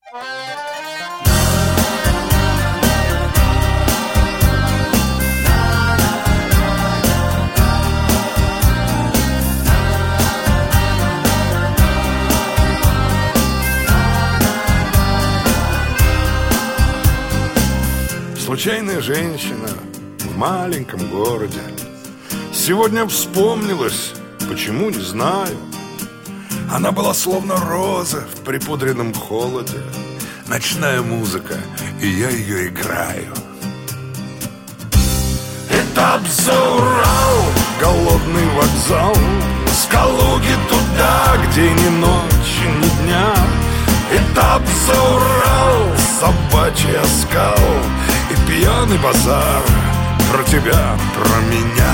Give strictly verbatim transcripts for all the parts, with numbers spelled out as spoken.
Случайная женщина в маленьком городе сегодня вспомнилась, почему не знаю. Она была словно роза в припудренном холоде. Ночная музыка, и я ее играю. Этап за Урал, голодный вокзал, с Калуги туда, где ни ночи, ни дня. Этап за Урал, собачий оскал и пьяный базар про тебя, про меня.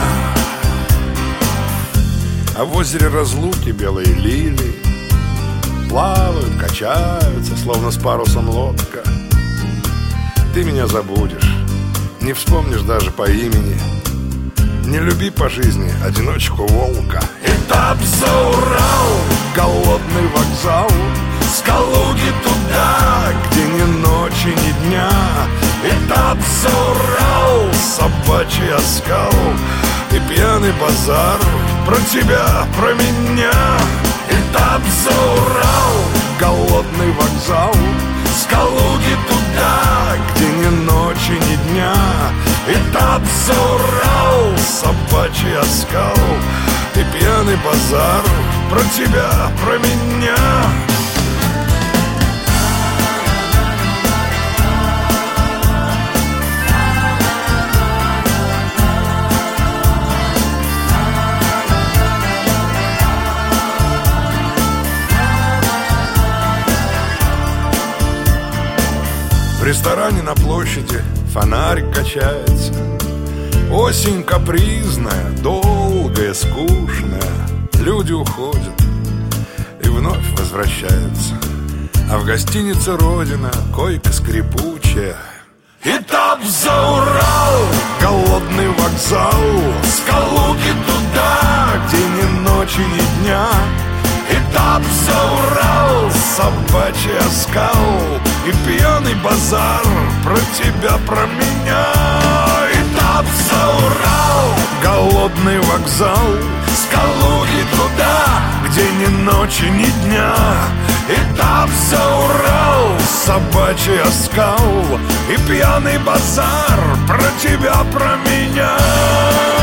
А в озере разлуки белые лилии плавают, качаются, словно с парусом лодка. Ты меня забудешь, не вспомнишь даже по имени. Не люби по жизни одиночку волка. Этап за Урал, голодный вокзал, с Калуги туда, где ни ночи, ни дня. Этап за Урал, собачий оскал и пьяный базар про тебя, про меня. Этап за Урал, голодный вокзал, с Калуги туда, где ни ночи, ни дня. Этап за Урал, собачий оскал и пьяный базар про тебя, про меня. В ресторане на площади фонарик качается. Осень капризная, долгая, скучная. Люди уходят и вновь возвращаются. А в гостинице Родина койка скрипучая. Этап за Урал, голодный вокзал, с Калуги туда, где ни ночи, ни дня. Этап за Урал, собачий оскал и пьяный базар про тебя, про меня. Этап за Урал, голодный вокзал, с Калуги туда, где ни ночи, ни дня. Этап за Урал, собачий оскал и пьяный базар про тебя, про меня.